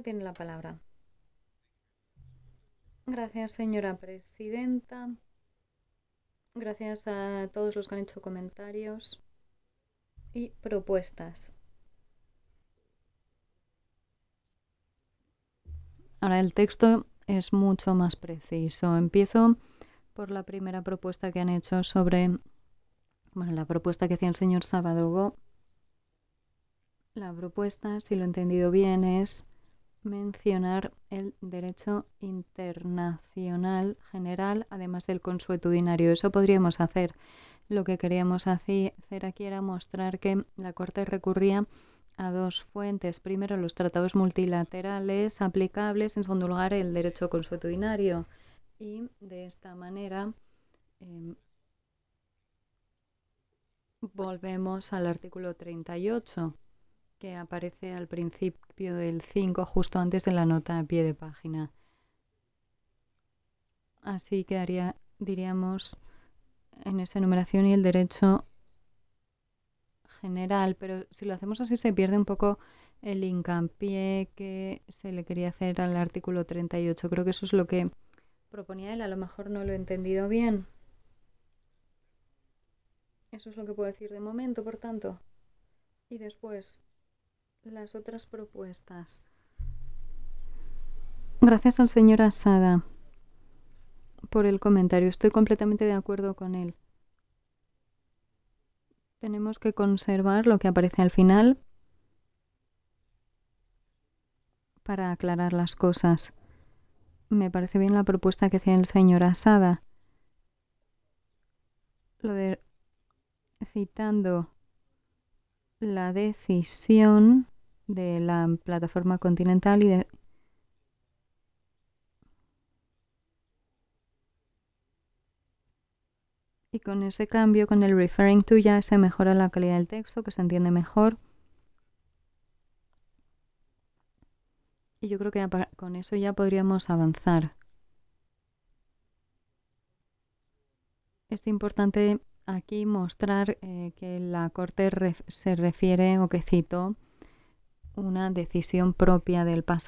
tiene la palabra. Gracias, señora presidenta. Gracias a todos los que han hecho comentarios y propuestas. Ahora el texto es mucho más preciso. Empiezo por la primera propuesta que han hecho sobre, la propuesta que hacía el señor Sabadogo. La propuesta, si lo he entendido bien, es mencionar el derecho internacional general, además del consuetudinario. Eso podríamos hacer. Lo que queríamos hacer aquí era mostrar que la Corte recurría a dos fuentes. Primero, los tratados multilaterales aplicables, en segundo lugar, el derecho consuetudinario. Y de esta manera volvemos al artículo 38, que aparece al principio del 5, justo antes de la nota a pie de página. Así quedaría, diríamos, en esa enumeración y el derecho general, pero si lo hacemos así se pierde un poco el hincapié que se le quería hacer al artículo 38. Creo que eso es lo que proponía él. A lo mejor no lo he entendido bien. Eso es lo que puedo decir de momento, por tanto. Y después, las otras propuestas. Gracias al señor Asada por el comentario. Estoy completamente de acuerdo con él. Tenemos que conservar lo que aparece al final para aclarar las cosas. Me parece bien la propuesta que hacía el señor Asada. Lo de citando la decisión de la plataforma continental y con ese cambio, con el referring to, ya se mejora la calidad del texto, que se entiende mejor. Y yo creo que con eso ya podríamos avanzar. Es importante aquí mostrar que la Corte se refiere o que citó una decisión propia del pasado.